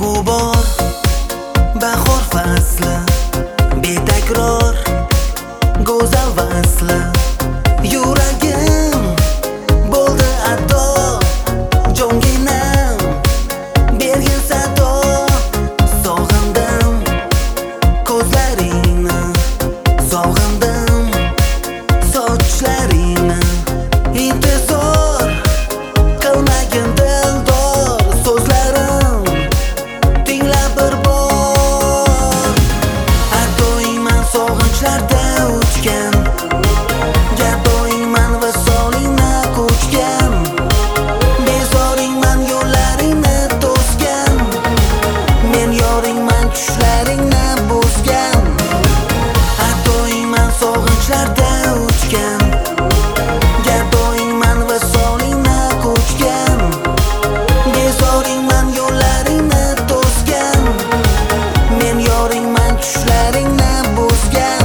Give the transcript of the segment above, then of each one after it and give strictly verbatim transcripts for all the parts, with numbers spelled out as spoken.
g'ubor, bahor fasli, betakror, go'zal vasli. Yuragim bo'ldi ado, jonginam bergin sado. Sog'indim ko'zlaringni, sog'indim sochlaringni. Intizor qilmagin dildor, so'zlarim tingla bir bor. Adoyman sog'inchlarda o'tgan, gadoyman visolingni ko'chgan. Bezoringman yo'llaringni to'sgan, men yoringman tushlaringni buzgan. Adoyman sog'inchlarda o'tgan, gadoyman visolingni ko'chgan. Bezoringman yo'llaringni to'sgan, men yoringman tushlaringni buzgan.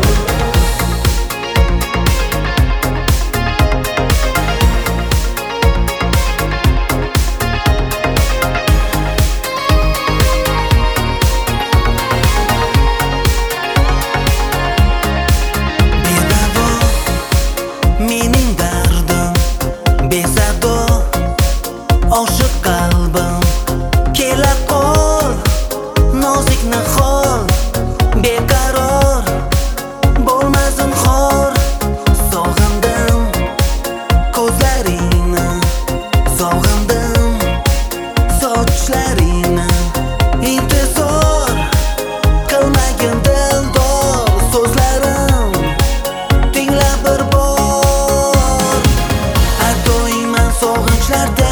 Bedavo mening dardim, bezado oshiq qalbim. Kela qol nozik nihol, beqaror bo'lmasin xor. Sog'indim ko'zlaringni, sog'indim sochlaringni. Intizor qilmagin dildor, so'zlarim tingla bir bor. Adoyman sog'inchlarda